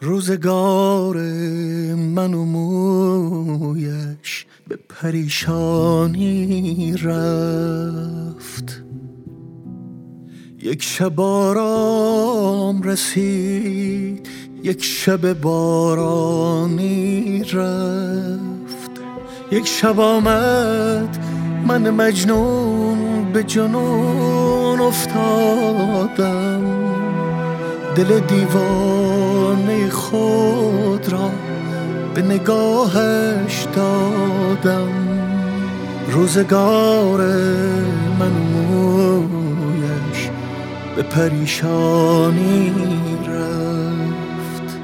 روزگار من و مویش به پریشانی رفت. یک شب آرام رسید، یک شب بارانی رفت. یک شب آمد من مجنون به جنون افتادم، دل دیوانه خود را به نگاهش دادم. روزگار من و مویش به پریشانی رفت.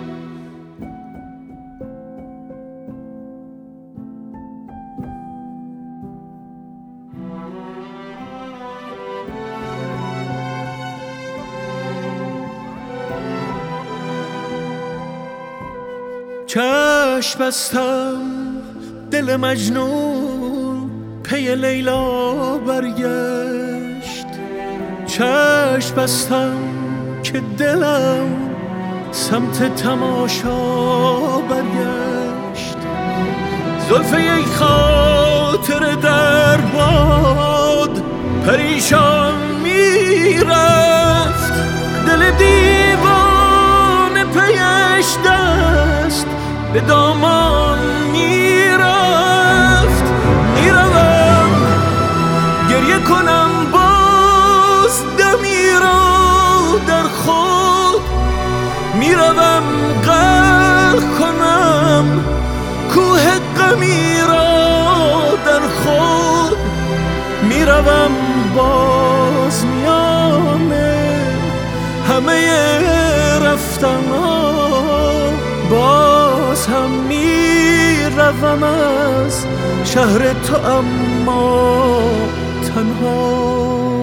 چشم بستم دل مجنون پی لیلا برگشت. چشم بستم که دلم سمت تماشا برگشت. زلف یک خاطر در باد پریشان میرفت. دل دیوانه پیش دست به دامان میرفت. میروم گریه کنم باز دمی را در خود، میروم غرق کنم کوه غمی را در خود. میروم باز میانه همه رفتن‌ها، باز هم میروم از شهر تو اما تنها.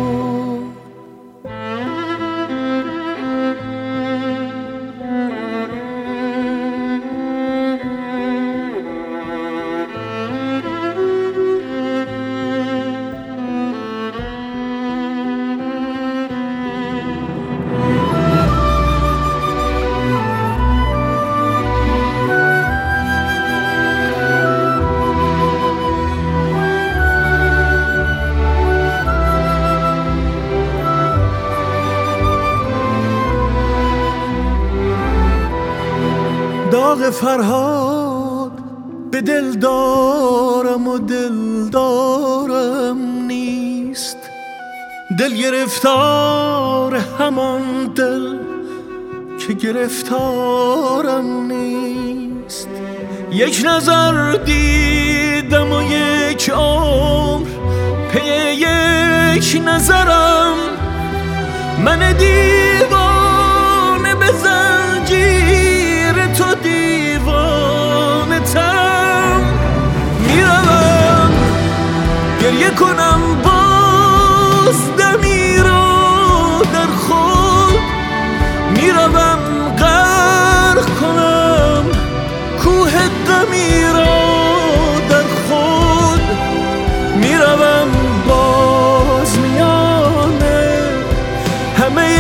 داغ فرهاد به دل دارم و دل دارم نیست. دل گرفتار همان دل که گرفتارم نیست. یک نظر دیدم و یک عمر پی یک نظرم. من دیوانه به زنجیر تو دیوانه ترم. میروم گریه کنم باز دمی را در خود. میروم غرق کنم کوه غمی را در خود. میروم باز میانه همه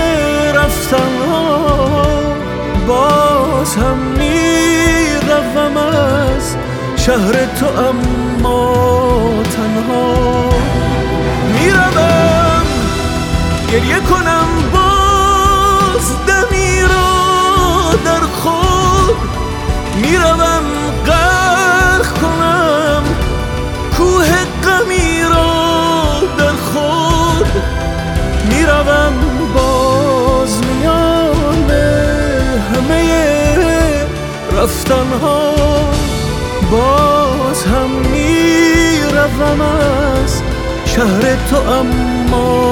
رفتن‌ها، باز هم میروم از شهر تو اما تنها. میروم گریه کنم باز دمی را در خود. میروم غرق کنم کوه غمی را در خود. میروم باز میانه همه رفتن‌ها، باز هم میروم از شهر تو اما